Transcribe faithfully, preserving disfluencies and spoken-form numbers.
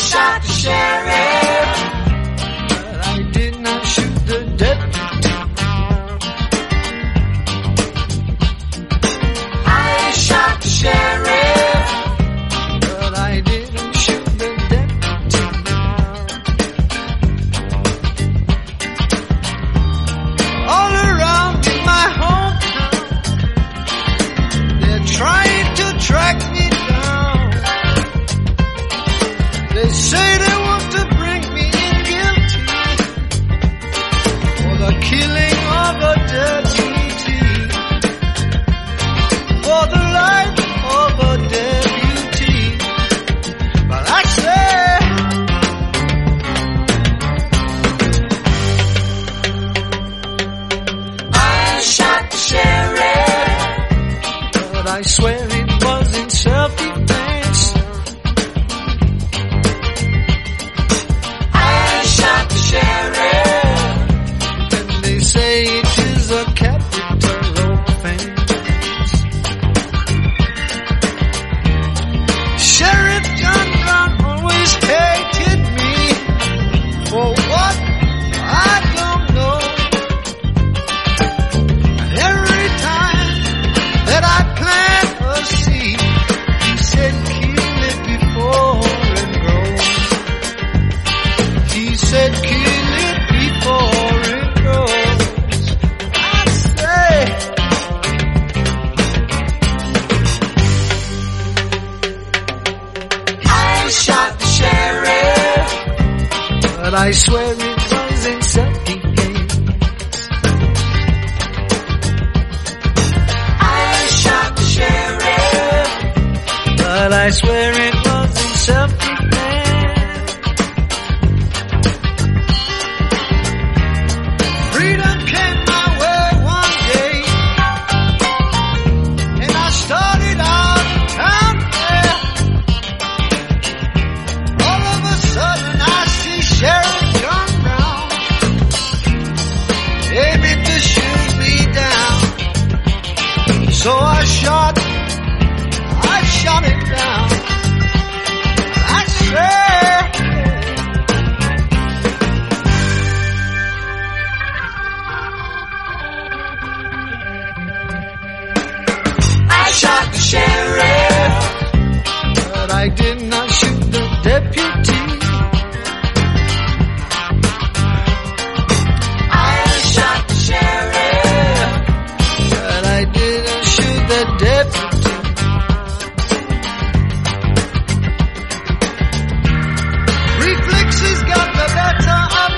shot the sheriff, but I did not shoot the deputy. I shot the sheriff, but I didn't shoot the deputy. All around in my hometown, they're trying to track me down. They say they want to bring me in guilty for the killing of a deputy, for the life of a deputy. But I say, I shot the sheriff, but I swear it was in self-defense. I shot the sheriff, and they say it is a capital offense. Sheriff John Brown always hated me. For what? I don't know. And every time that I plant a seed, he said kill it before it grows. He said kill it before it grows. I say, I shot the sheriff, but I swear it was in self-defense. I shot the sheriff, but I swear it was in self-defense. Freedom came my way one day, and I started out in town there. All of a sudden I see Sheriff John Brown aiming to shoot me down. So I shot, I shot him down. I swear, I shot the sheriff, but I did not shoot the deputy. I shot the sheriff, but I didn't shoot the deputy. Reflexes got the better of